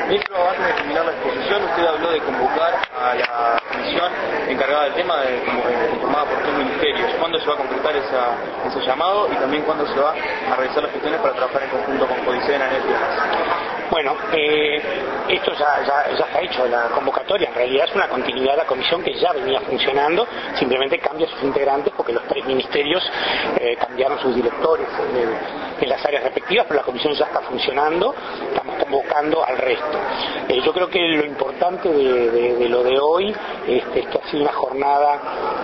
Ministro, antes de terminar la exposición, usted habló de convocar a la comisión encargada del tema, conformada por 3 ministerios. ¿Cuándo se va a concretar ese llamado y también cuándo se va a realizar las gestiones para trabajar en conjunto con Codicena, Anet y demás? Bueno, esto ya está hecho, la convocatoria en realidad es una continuidad de la comisión que ya venía funcionando, simplemente cambia sus integrantes porque los 3 ministerios cambiaron sus directores en las áreas respectivas, pero la comisión ya está funcionando, estamos convocando al resto. Yo creo que lo importante de lo de hoy es que ha sido una jornada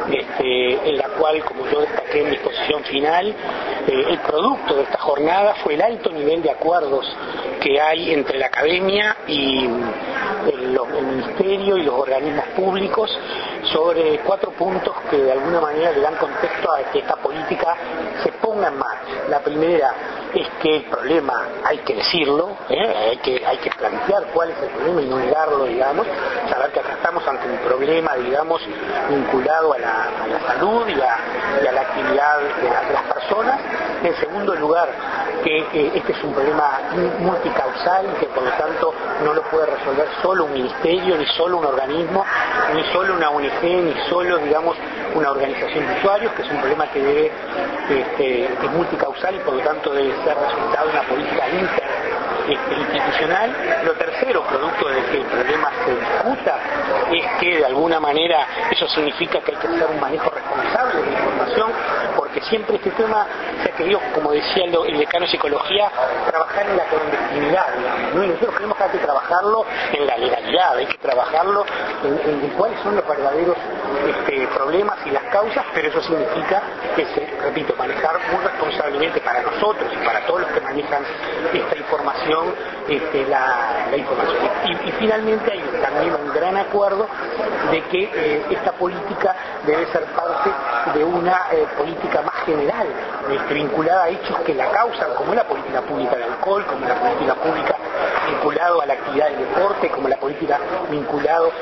en la cual, como yo destaqué en mi exposición final, el producto de esta jornada fue el alto nivel de acuerdos que hay entre la academia y el ministerio y los organismos públicos sobre 4 puntos que de alguna manera le dan contexto a que esta política se ponga en marcha. La primera es que el problema hay que decirlo, hay que plantear cuál es el problema y no negarlo, digamos, saber que acá estamos ante un problema, digamos, vinculado a la salud y a la actividad de las personas. En segundo lugar, que este es un problema multicausal y que por lo tanto no lo puede resolver solo un ministerio, ni solo un organismo, ni solo una ONG, ni solo, digamos, una organización de usuarios, que es un problema que es multicausal y por lo tanto debe ser resultado de una política institucional. Lo tercero, producto de que el problema se discuta, es que de alguna manera eso significa que hay que hacer un manejo responsable de la información, porque siempre este tema se ha querido, como decía el decano de Psicología, trabajar en la clandestinidad, digamos, ¿no? Y nosotros creemos que hay que trabajarlo en la legalidad, hay que trabajarlo en cuáles son los verdaderos problemas y las causas, pero eso significa que repito, manejar muy responsablemente para nosotros y para todos los que manejan esta información, la información. Y finalmente hay también un gran acuerdo de que esta política debe ser parte de una política más general, vinculada a hechos que la causan, como la política pública del alcohol, como la política pública vinculado a la actividad del deporte, como la política vinculado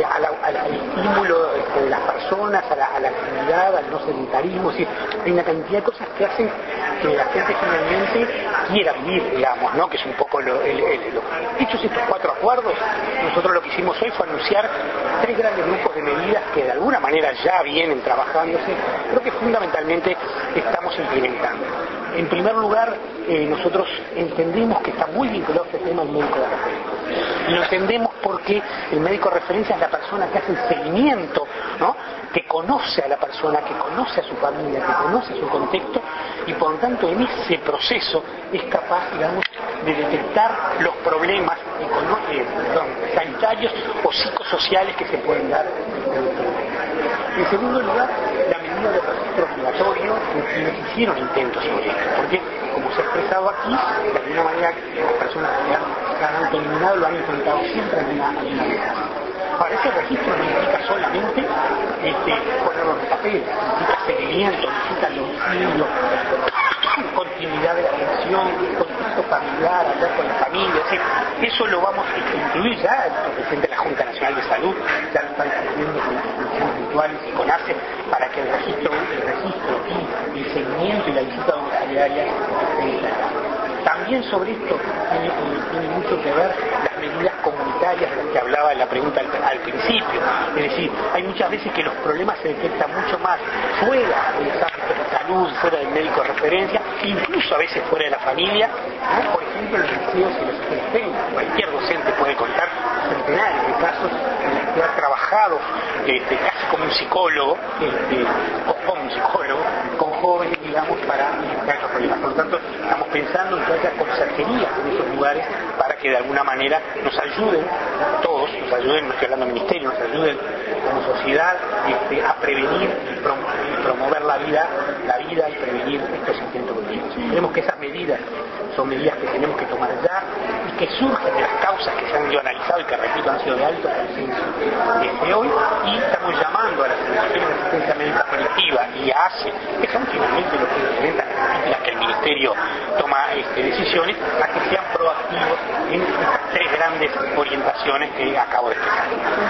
al estímulo de las personas, a la actividad, al no sedentarismo. Es decir, hay una cantidad de cosas que hacen que la gente finalmente quiera vivir, digamos, ¿no? Que es un poco hechos estos 4 acuerdos, nosotros lo que hicimos hoy fue anunciar 3 grandes grupos de medidas que de alguna manera ya vienen trabajándose, pero que fundamentalmente estamos implementando. En primer lugar, nosotros entendemos que está muy vinculado a este tema el médico de referencia. Y lo entendemos porque el médico de referencia es la persona que hace el seguimiento, ¿no? Que conoce a la persona, que conoce a su familia, que conoce su contexto y por lo tanto en ese proceso es capaz, digamos, de detectar los problemas sanitarios o psicosociales que se pueden dar. En segundo lugar, la medida de registro obligatorio, quienes hicieron intentos sobre esto, porque como se ha expresado aquí, de alguna manera las personas que han autoeliminado lo han intentado siempre en una vez. Ahora, ese registro no implica solamente ponerlo en papel, implica seguimiento, implica domicilio, continuidad de la atención, contexto familiar, hablar con la familia, es decir, eso lo vamos a incluir ya, el presidente de la Junta Nacional de Salud ya lo está discutiendo con instituciones virtuales y con ACE para que el registro y el seguimiento y la visita domiciliaria estén. También sobre esto tiene mucho que ver las medidas comunitarias de las que hablaba en la pregunta al principio. Es decir, hay muchas veces que los problemas se detectan mucho más fuera de los ámbitos de salud, fuera del médico de referencia, incluso a veces fuera de la familia, ¿no? Por ejemplo, los liceos y las escuelas técnicas. Cualquier docente puede contar centenares de casos en los que ha trabajado casi como un psicólogo, o como un psicólogo, con jóvenes, digamos, para identificar estos problemas. Por lo tanto, estamos pensando en que haya conserjerías en esos lugares para que de alguna manera nos ayuden, todos, nos ayuden, no estoy hablando del ministerio, nos ayuden como sociedad a prevenir y promover la vida y prevenir estos intentos continuos. Creemos que esas medidas son medidas que tenemos que tomar ya y que surgen de las causas que se han ido analizado y que, repito, han sido de alto consenso desde hoy, y estamos llamando a las instituciones de asistencia médica colectiva y a ACE, que son finalmente los que implementan las políticas que el ministerio toma decisiones, a que sean proactivos en estas 3 grandes orientaciones que acabo de expresar.